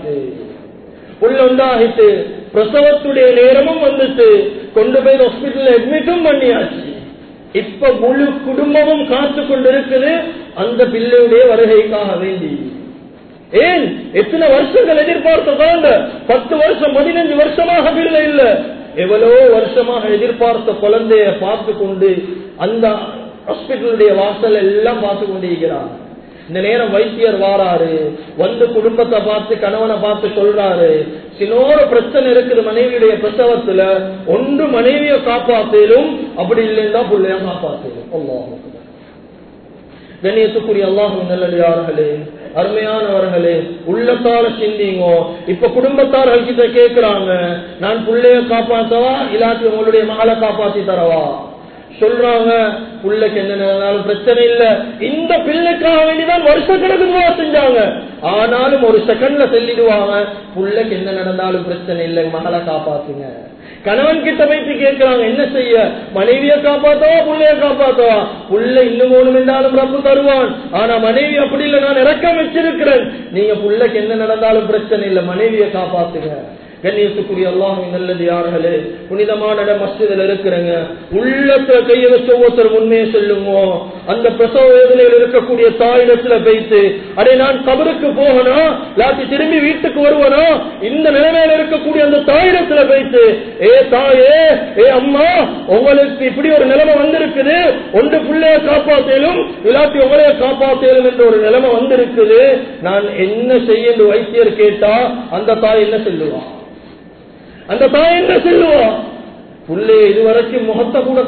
Speaker 1: உண்டாகிட்டு பிரசவத்துடைய நேரமும் வந்துட்டு கொண்டு போய் ஹாஸ்பிட்டல் அட்மிட்டும் பண்ணியாச்சு. இப்ப முழு குடும்பமும் காத்து கொண்டிருக்குது அந்த பிள்ளையுடைய வருகைக்காக வேண்டி. ஏன் எத்தனை வருஷங்கள் எதிர்பார்த்ததாங்க? 10 வருஷம் 15 வருஷமாக பிள்ளை இல்ல. எவ்வளவு வருஷமாக எதிர்பார்த்த குழந்தைய பார்த்து கொண்டு அந்த ஹாஸ்பிட்டலுடைய வாசல் எல்லாம் பார்த்து கொண்டிருக்கிறார். இந்த நேரம் வைத்தியர் வாராரு, வந்து குடும்பத்தை பார்த்து கணவனை பார்த்து சொல்றாரு, சின்னோர பிரச்சனை இருக்குது மனைவியுடைய பிரசவத்துல, ஒன்று மனைவியை காப்பாத்தலும், அப்படி இல்லைன்னா பிள்ளைய காப்பாத்தலும். அல்லாஹ் கண்ணியத்துக்குரிய அல்லாஹ்வின் நல்லடியார்களே, அருமையானவர்களே, உள்ளத்தால சிந்திங்கோ. இப்ப குடும்பத்தார்கள் கிட்ட கேட்கிறாங்க, நான் பிள்ளைய காப்பாத்தவா இல்லாட்டி உங்களுடைய மகளை காப்பாத்தி தரவா? சொல்றாங்க, பிள்ளைக்கு என்ன நடந்தாலும் பிரச்சனை இல்ல. இந்த பிள்ளைக்காக வேண்டிதான் வருஷக்கணக்கு துவா செஞ்சாங்க. ஆனாலும் ஒரு செகண்ட்ல சொல்லிடுவாங்க, பிள்ளைக்கு என்ன நடந்தாலும் பிரச்சனை இல்லை, மகளை காப்பாத்துங்க. கணவன் கிட்ட வைத்து கேட்கிறாங்க, என்ன செய்ய? மனைவியை காப்பாத்தவா பிள்ளைய காப்பாத்தவா? பிள்ளை இன்னும் ஒண்ணும் என்றாலும் ரப்பு தருவான். ஆனா மனைவி அப்படி இல்லை, நான் இறக்கம் வச்சிருக்கிறேன். நீங்க பிள்ளைக்கு என்ன நடந்தாலும் பிரச்சனை இல்லை, மனைவியை காப்பாத்துங்க. கண்ணியத்துக்குரிய அல்லாஹ்வின் நல்லடியார்களே, புனிதமான மஸ்ஜிதில் இருக்கிறங்க, உள்ளத்துல கைய வச்ச ஒவ்வொருத்தர் உண்மையை சொல்லுங்க. அந்த பிரசவ வேதனையில் இருக்கக்கூடிய தாயிடத்துல வைத்து, அடே நான் கபருக்கு போகணும் இல்லாட்டி திரும்பி வீட்டுக்கு வருவனா, இந்த நிலைமையில இருக்கக்கூடிய அந்த தாயிடத்துல வைத்து, ஏ தாயே, ஏ அம்மா, உங்களுக்கு இப்படி ஒரு நிலைமை வந்திருக்குது, ஒன்று பிள்ளைய காப்பாத்தேலும் இல்லாட்டி உங்களைய காப்பாத்தேலும் என்ற ஒரு நிலைமை வந்திருக்குது, நான் என்ன செய்ய என்று வைத்தியர் கேட்டா அந்த தாய் என்ன சொல்லுவா? அந்த தாய் என்ன சொல்லுவா? புள்ளே இதுவரைக்கும் முகத்தை கூட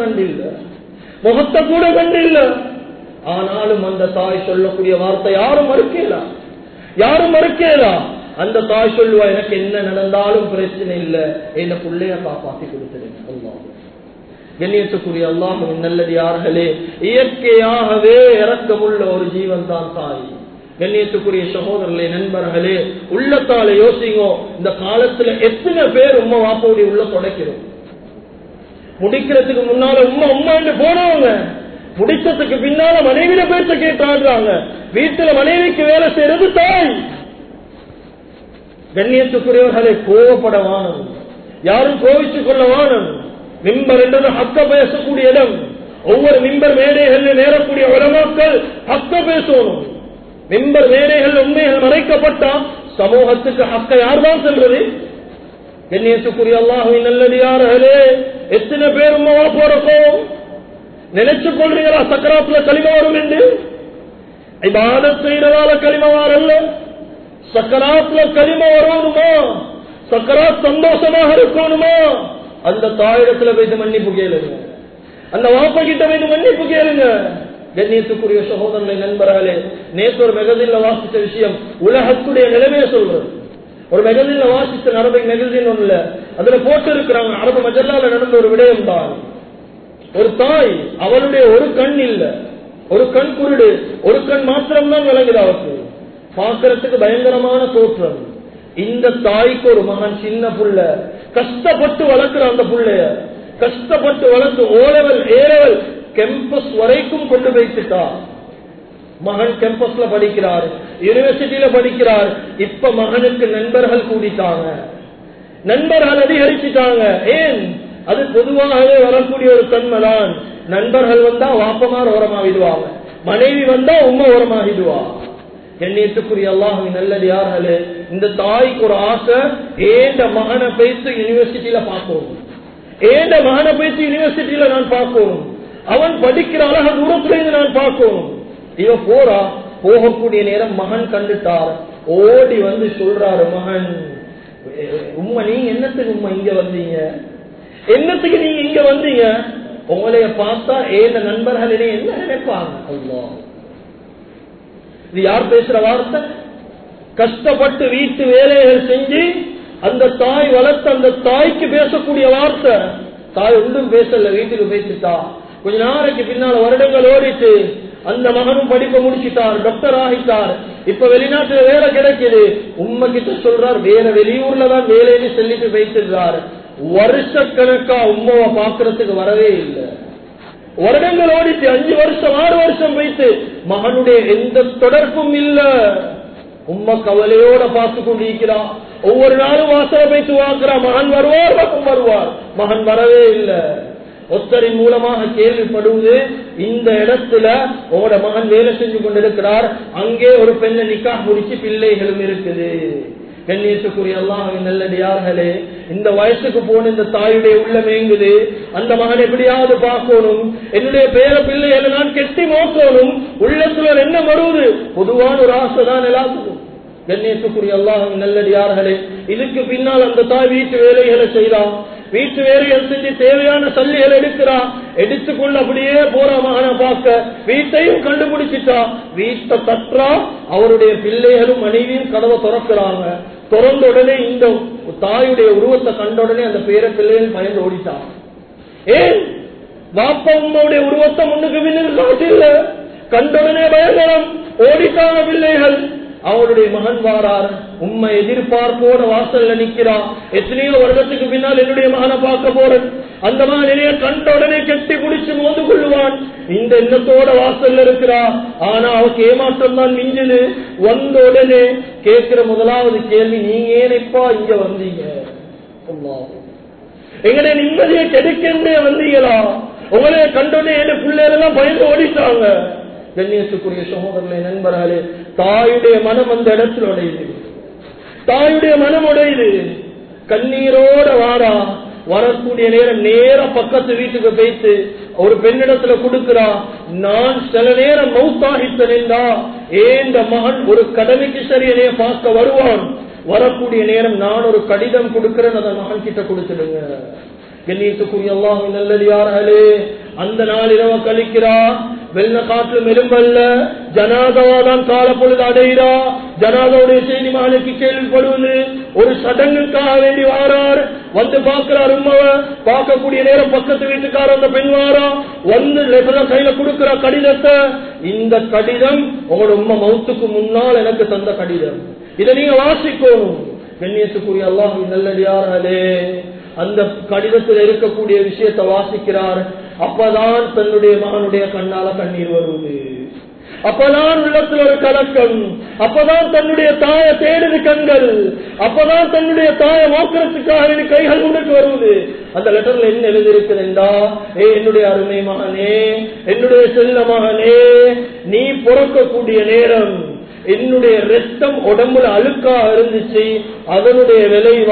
Speaker 1: கண்டில்ல. ஆனாலும் அந்த தாய் சொல்லக்கூடிய வார்த்தை யாரும் மறுக்கலாம். அந்த தாய் சொல்லுவா, எனக்கு என்ன நடந்தாலும் பிரச்சனை இல்லை, என்ன புள்ளைய காப்பாத்தி கொடுத்துருங்க. அல்லாஹ் கண்ணியத்துக்குரிய அல்லாஹ்வின் நல்லடியார்களே, இயற்கையாகவே இரக்கமுள்ள ஒரு ஜீவன் தான் தாய். கண்ணியத்துக்குரிய சகோதரர்களே, நண்பர்களே, உள்ளத்தால யோசிங்க. இந்த காலத்துல எத்தனை பேர் உம்மா வாப்போடைய உள்ள தொடக்கிறோம்? முடிக்கிறதுக்கு முன்னால உம்மா என்று போனவங்க, முடிச்சதுக்கு பின்னால மனைவியில பேச்ச கேட்டாடுறாங்க. வீட்டுல மனைவிக்கு வேலை செய்யறது தாய். கண்ணியத்துக்குரியவர்களை கோவப்பட வானம், யாரும் கோவிச்சுக் கொள்ள வானம். மிம்பர் என்றது ஹக்க பேசக்கூடிய இடம். ஒவ்வொரு மிம்பர் மேடைகள் நேரக்கூடிய உலமாக்கள் ஹக்க பேசணும். மிம்பர் மேடைகள் உண்மைகள் மறைக்கப்பட்டா சமூகத்துக்கு ஹக்க யார் தான் செல்வது? கண்ணியத்துக்குரிய அல்லாஹ்வின் நல்லடியார்களே, எத்தனை பேர் உம்மாவா போறோம் நினைச்சு கொள்றீங்களா? சக்கராத்துல களிமா வரும் என்று இபாதத் செய்யறதால களிமா வரல. சக்கராத்துல களிமா வரணுமா? சக்கராத் சந்தோஷமாக இருக்கணுமா? அந்த தாயிடத்துல போயிட்டு மன்னிப்பு கேளுங்க. அந்த வாப்பா கிட்ட போய் மன்னிப்பு கேளுங்க. கண்ணியத்துக்குரிய சகோதரர்களை, நண்பர்களே, நேற்று ஒரு மெகசின்ல வாசித்த விஷயம் உலகத்துடைய நிலைமையை சொல்றது. ஒரு மெகசின்ல வாசித்த அரபிக் மெகசின் ஒண்ணுல அதுல போட்டு இருக்கிறாங்க, அரபு மஜல்லால நடந்த ஒரு விடயம் தான். ஒரு தாய், அவளுடைய ஒரு கண் இல்ல, ஒரு கண் குருடு, ஒரு கண் மாத்திரம்தான் விளங்குது அவருக்கு, பார்க்கறதுக்கு பயங்கரமான தோற்றம். இந்த தாய்க்கு ஒரு மகன், சின்ன புள்ள, கஷ்டப்பட்டு வளர்க்கிற அந்த புள்ளைய கஷ்டப்பட்டு வளர்த்து ஓலெவல் ஏலெவல் கேம்பஸ் வரைக்கும் கொண்டு வைத்துட்டா. மகன் கேம்பஸ்ல படிக்கிறார், யூனிவர்சிட்டியில படிக்கிறார். இப்ப மகனுக்கு நண்பர்கள் கூடிட்டாங்க, நண்பர்கள் அதிகரிச்சுட்டாங்க. ஏன்? அது பொதுவாகவே வரக்கூடிய ஒரு தன்மைதான். நண்பர்கள் வந்தா வாப்பமார் ஓரமாகிடுவாங்க, மனைவி வந்தா உம்மை ஓரமாகிடுவா. கண்ணியத்துக்குரிய அல்லாஹ்வின் நல்லடியார்களே, இந்த தாய்க்கு ஒரு ஆசை, ஏண்ட மகனை பேசி யூனிவர்சிட்டியில பார்க்கணும், ஏண்ட மகனை பேசி யூனிவர்சிட்டியில நான் பார்க்கணும், அவன் படிக்கிற அழக தூரத்துல இருந்து நான் பார்க்கணும். இவ போறா, போகக்கூடிய நேரம் மகன் கண்டுட்டார், ஓடி வந்து சொல்றாரு, மகன் உம்மா நீங்க என்னத்துக்கு உம்மா இங்க வந்தீங்க, என்னத்துக்கு நீங்க இங்க வந்தீங்க, உங்களைய பார்த்தா ஏந்த நண்பர்கள் என்ன நினைப்பாங்க. அல்லாஹ், இது யார் பேசுற வார்த்தை? கஷ்டப்பட்டு வீட்டு வேலைகள் செஞ்சு அந்த தாய் வளர்த்த அந்த தாய்க்கு பேசக்கூடிய வார்த்தை. தாய் ஒன்றும் பேசல, வீட்டுக்கு பேசிட்டா. கொஞ்ச நாளைக்கு பின்னால வருடங்கள் ஓடிட்டு அந்த மகனும் படிப்பை முடிச்சுட்டார், டாக்டர் ஆகிட்டார். இப்ப வெளிநாட்டுல வேலை கிடைக்குது. உம்மை கிட்ட சொல்றார், வேற வெளியூர்ல தான் வேலைன்னு சொல்லிட்டு வைத்திருந்தார். வருஷக்கணக்கா உம்மாவை பாக்குறதுக்கு வரவே இல்லை. வருடங்கள் ஓடிட்டு 5 வருஷம் 6 வருஷம் வைத்து மகனுடைய எந்த தொடர்பும் இல்ல. உம்மா கவலையோட பார்த்து கொண்டிருக்கிறா. ஒவ்வொரு நாளும் வாசலை வைத்து வாக்குறா, மகன் வருவார், மகன் வருவார். மகன் வரவே இல்லை. ஒத்தரின் மூலமாக கேள்விப்படுவது, இந்த இடத்துல உங்களோட மகன் வேலை செஞ்சு கொண்டிருக்கிறார், அங்கே ஒரு பெண்ணை நிக்காஹ் முடிச்சு பிள்ளைகளும் இருக்குது. கண்ணியத்துக்குரிய அல்லாஹ்வின் நல்லடியார்களே, இந்த வயசுக்கு போன இந்த தாயுடைய உள்ளமேங்குது, அந்த மகன் எப்படியாவது பார்க்கணும், என்னுடைய பேர பிள்ளைகளை நான் கெட்டி மோக்கணும். உள்ளத்துல என்ன வருவது? பொதுவான ஒரு ஆசை தான் எல்லாத்துக்கும். கண்ணியத்துக்குரிய அல்லாஹ்வின் நல்லடியார்களே, இதுக்கு பின்னால் அந்த தாய் வீட்டு வேலைகளை செய்யறா, வீட்டு வேலைகள் செஞ்சு தேவையான சல்லிகளை எடுக்கிறா, எடுத்துக்கொண்டு அப்படியே போற மகனை பார்க்க வீட்டையும் கண்டுபிடிச்சிட்டா. வீட்டை தற்றா, அவருடைய பிள்ளைகளும் மனைவியும் கதவை திறக்கிறாங்க. திறந்த உடனே இந்த தாயுடைய உருவத்தை கண்ட உடனே அந்த பேர பிள்ளைகள் பயந்து ஓடிட்டான். ஏன்? வாப்பா உம்மாவுடைய உருவத்தை முன்னுக்கு பின்னுக்கு கண்ட உடனே பயங்கரம், ஓடிட்டாங்க பிள்ளைகள். அவருடைய மகன் வாரார், உம்மை எதிர்பார்ப்போட வாசல்ல நிக்கிறா. எத்தனையோ வருடத்துக்கு பின்னால் என்னுடைய மகனை பார்க்க போறேன். அந்த மகன் என்னைய கண்ட உடனே கெட்டி பிடிச்சு மோந்து கொள்ளுவான். இந்த எண்ணத்தோட வாசல்ல இருக்கிறா. ஆனா அவருக்கு ஏமாற்றம் தான் மிஞ்சுது. வந்த உடனே கேட்கிற முதலாவது கேள்வி, நீங்க ஏனப்பா இங்க வந்தீங்க? எங்களுடைய நிம்மதியை கெடுக்கே வந்தீங்களா? உங்களே கண்டோடனே என் பிள்ளைகளெல்லாம் பயந்து ஓடிட்டாங்க. கண்ணியத்துக்குரிய சகோதரர்களே, நண்பர்களே, தாயுடைய மனம் அந்த இடத்துல உடையுது, தாயுடைய மனம் உடையுது. கண்ணீரோட வாரா, வரக்கூடிய நேரம் நேர பக்கத்து வீட்டுக்கு போயிட்டு ஒரு பெண்ணிடத்துல கொடுக்கிறா. நான் சில நேரம் மௌத்தாகித்தனேண்டா, ஏந்த மகன் ஒரு கடமைக்கு சரியனைய பார்க்க வருவான். வரக்கூடிய நேரம் நான் ஒரு கடிதம் கொடுக்கிறேன், அதை மகன் கிட்ட கொடுத்துடுங்க. கண்ணியத்துக்குரிய அல்லாஹ்வின் நல்லடியார்களே, அந்த நாள் இரவ கழிக்கிறா. வெள்ள காற்று மெலும்பல்ல, ஜனாதாவாதான் கால பொழுது அடைகிறா. ஜனாதாவுடைய செய்தி மகனுக்கு கேள்விப்படுவது. ஒரு சடங்குக்காக வேண்டி வாரார், வந்து பார்க்கிறார் உம்மாவை. பார்க்கக்கூடிய நேரம் பக்கத்து வீட்டுக்கார அந்த பெண் வாரா, வந்து கையில கொடுக்கிற கடிதத்தை. இந்த கடிதம் உங்களோட உம்மா மௌத்துக்கு முன்னால் எனக்கு தந்த கடிதம், இதை நீங்க வாசிக்கணும். கண்ணியத்துக்குரிய அல்லாஹ்வின் நல்லடியார்களே, அந்த கடிதத்தில் இருக்கக்கூடிய விஷயத்தை வாசிக்கிறார். அப்பதான் தன்னுடைய மகனுடைய கண்ணால கண்ணீர் வருவது, அப்பதான் உள்ளத்துல ஒரு கலக்கம், அப்பதான் தன்னுடைய தாயை தேடுது கண்கள், அப்பதான் தன்னுடைய தாயை மோக்கிறதுக்காக கைகள் முன்னுக்கு வருவது. அந்த லெட்டர்ல என்ன எழுதியிருக்கிறா? என்னுடைய அருமை மகனே, என்னுடைய செல்ல மகனே, நீ பிறக்கக்கூடிய நேரம் என்னுடைய ரத்தம் உடம்புல அழுக்காக இருந்துச்சு. அதனுடைய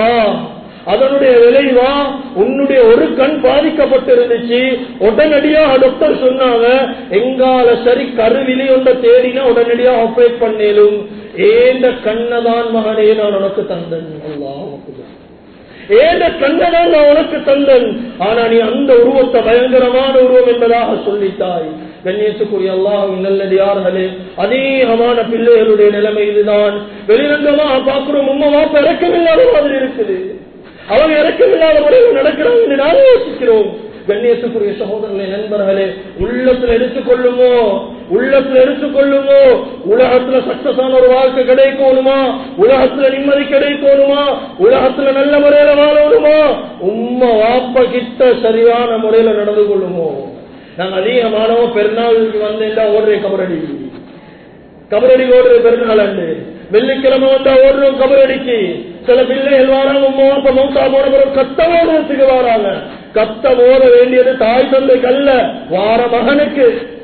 Speaker 1: விளைவா உன்னுடைய ஒரு கண் பாதிக்கப்பட்டிருந்துச்சு. உடனடியாக டாக்டர் சொன்னாங்க, எங்கால சரி கருவிலி ஒன்றை தேடினா உடனடியாக ஆபரேட் பண்ணேலும். ஏந்த கண்ணதான் மகனே நான் உனக்கு தந்தன். அல்லாஹ், ஏத கண்ணதான் நான் உனக்கு தந்தன், ஆனா நீ அந்த உருவத்தை பயங்கரமான உருவம் என்பதாக சொல்லிட்டாய். கண்ணியத்துக்குரிய அல்லாஹ்வின் நல்லடியார்களே, அதிகமான பிள்ளைகளுடைய நிலைமை இதுதான். வெளிரங்கமாக பார்க்கிறோம், உம்மா வாப்பா இறக்கமில்லாத மாதிரி இருக்குது, அவங்க இறக்கமில்லாத முறையில் நடக்கிறாங்க என்று நானே யோசிக்கிறோம். கண்ணியத்துக்குரிய சகோதரர்களே, நண்பர்களே, உள்ளத்துல எடுத்துக்கொள்ளுமோ, உள்ளத்துல எடுத்துக்கொள்ளுமோ. உலகத்துல சக்சஸான ஒரு வாழ்க்கை கிடைக்கணுமா, உலகத்துல நிம்மதி கிடைக்கணுமா, உலகத்துல நல்ல முறையில வாழணுமா, உம்மா வாப்பா கிட்ட சரியான முறையில நடந்து கொள்ளுமோ. நாங்க அதிகமானவோ பெருநாளுக்கு வந்தேன்டா ஓடுறேன் கபரடி, கபரடி ஓடுற பெருநாள் அண்டு, வெள்ளிக்கிழமை வந்தா ஓடுறோம் கபரடிக்கு. சில பிள்ளைகள் வாராங்க, உம்மா வாப்பா மௌத்தா போன பிறகு கத்த ஓடுறதுக்கு வாராங்க. கத்த ஓட வேண்டியது தாய் தந்தைக்கு அல்ல, வார மகனுக்கு.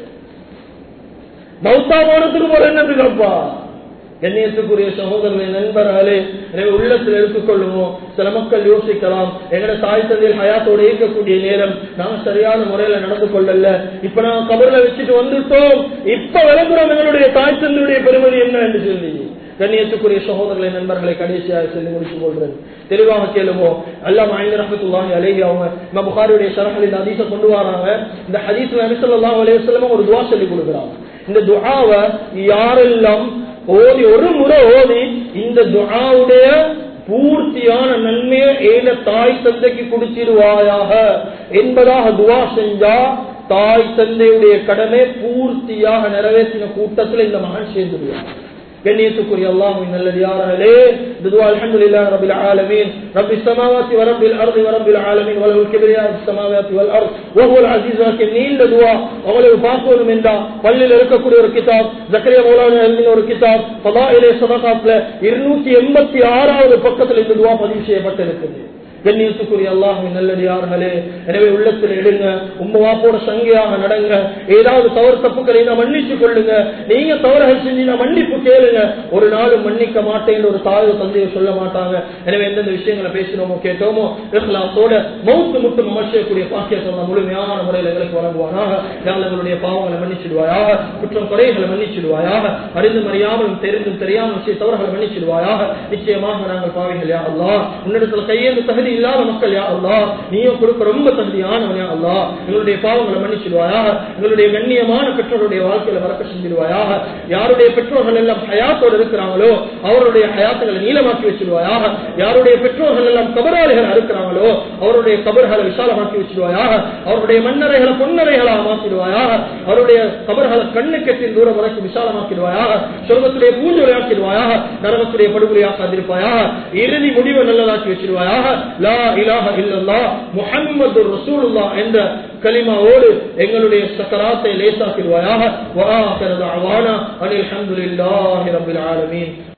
Speaker 1: மௌத்தா போனதுக்கு போற என்னதுக்கப்பா. கண்ணியத்துக்குரிய சகோதரர்களே, நண்பர்களே, எனவே உள்ளத்தில் எடுத்துக்கொள்ளுவோம். சில மக்கள் யோசிக்கலாம், எங்கட தாய் தந்தையில் ஹயாத்தோட இருக்கக்கூடிய நேரம் நாங்க சரியான முறையில நடந்து கொள்ளல, இப்ப நாங்க கபர்ல வச்சுட்டு வந்துட்டோம், இப்ப விளங்குறோம் எங்களுடைய தாய் தந்தையுடைய பெருமதி என்ன என்று சொல்லி. கண்ணியத்துக்குரிய சகோதரர்களை, நண்பர்களை, கடைசியாக சொல்லி முடிச்சு கொள்றேன். தெளிவாக கேளுவோம். அல்லாஹ் மஹ்மூத் ரஹ்மத்துல்லாஹி அலைஹி அவங்க இமாம் புகாரியுடைய ஷரஹ்ல இந்த ஹதீஸை கொண்டு வராங்க. இந்த ஹதீஸ்ல நபி ஸல்லல்லாஹு அலைஹி வஸல்லம் ஒரு துஆ சொல்லி கொடுக்குறாங்க. இந்த துஆவை யாரெல்லாம் ஓதி ஒரு முறை ஓதி இந்த துஆவுடைய பூர்த்தியான நன்மையை ஏன தாய் தந்தைக்கு கொடுத்திருவாயாக என்பதாக துஆ செஞ்சா தாய் தந்தையுடைய கடமை பூர்த்தியாக நிறைவேற்றின கூட்டத்தில் இந்த மகன் சேர்ந்துடுவார். கண்ணியத்துக்குரிய அல்லாஹ்வின் நல்லடியார்களே, துஆ அல்ஹம்துலில்லாஹி ரப்பில் ஆலமீன் ரப்பிஸ் ஸமாவாத்தி வ ரப்பில் அர்தி வ ரப்பில் ஆலமீன் வ லஹுல் கிப்ரியா ஃபிஸ் ஸமாவாத்தி வல் அர்த் வ ஹுவல் அஸீஸுல் ஹக்கீம். நீண்ட துஆ உங்களுக்கு பார்க்கணும் என்றா பள்ளியில் இருக்கக்கூடிய ஒரு கிதாப், ஜக்கரியா மௌலானா எழுதின ஒரு கிதாப் ஃபதாயிலே ஸதகாத்ல 286வது பக்கத்தில் இந்த துஆ பதிவு செய்யப்பட்டிருக்கிறது. கண்ணியத்துக்குரிய அல்லாஹ்வின் நல்லடியார்களே, எனவே உள்ளத்தில் எடுங்க, உம்ம வாப்போட சங்கையாக நடங்க, ஏதாவது தவறு தப்புக்களை மன்னிச்சு கொள்ளுங்க. நீங்க தவறுகள் செஞ்சீங்கன்னா மன்னிப்பு கேளுங்க. ஒரு நாளும் மன்னிக்க மாட்டேன் ஒரு தாயோ தந்தையோ சொல்ல மாட்டாங்க. எனவே எந்தெந்த விஷயங்களை பேசினோமோ கேட்டோமோ இஹ்லாஸோட மௌத்து முட்டும் விமர்சிக்கக்கூடிய பாக்கியத்தை முழுமையான முறையில் எங்களுக்கு வழங்குவானாக. எங்களுடைய பாவங்களை மன்னிச்சிடுவாயாக, குற்றம் குறைகளை மன்னிச்சிடுவாயாக, அறிந்தும் அறியாமலும் தெரிந்தும் தெரியாமல் செய்ய தவறுகளை மன்னிச்சிடுவாயாக. நிச்சயமாக நாங்கள் பாவிகள் யா அல்லாஹ், உன்னிடத்தில் கையேந்து தகுதி இல்லாத மக்கள் யா அல்லாஹ், நீயும் கொடுக்க ரொம்ப தகுதியானவன் யா அல்லாஹ். எங்களுடைய பாவங்களை மன்னிச்சிடுவாயாக. எங்களுடைய கண்ணியமான பெற்றோருடைய வாழ்க்கையில வரக்க செஞ்சிடுவாயாக. யாருடைய பெற்றோர்கள் எல்லாம் ஹயாத்தோடு இருக்கிறாங்களோ அவருடைய ஹயாத்துகளை நீளமாக்கி வச்சிடுவாயாக. யாருடைய பெற்றோர்கள் எல்லாம் கபராளிகள் இருக்கிறாங்களோ அவருடைய கபர்களை விசாலமாக்கி வச்சிடுவாயாக. அவருடைய மண்ணறைகளை பொன்னறைகளாக மாற்றிடுவாயாக. அவருடைய கபர்களை கண்ணுக்கெட்டின் தூரம் வரைக்கும் விசாலமாக்கிடுவாயாக. சொர்க்கத்துடைய பூஞ்சொலியாக்கிடுவாயாக. நரகத்துடைய படுகொலையாக்காதிருப்பாயாக. இறுதி முடிவை நல்லதாக்கி வச்சிடுவாயாக. லா இலாஹ இல்லல்லாஹ் முஹம்மதுர் ரசூலுல்லாஹ் என்ற கலிமாவோடு எங்களுடைய சக்கராத்தை லேசாக்கிடுவாயாக. வ ஆகிரு தஅவானா அனில் ஹம்துலில்லாஹி ரப்பில் ஆலமீன்.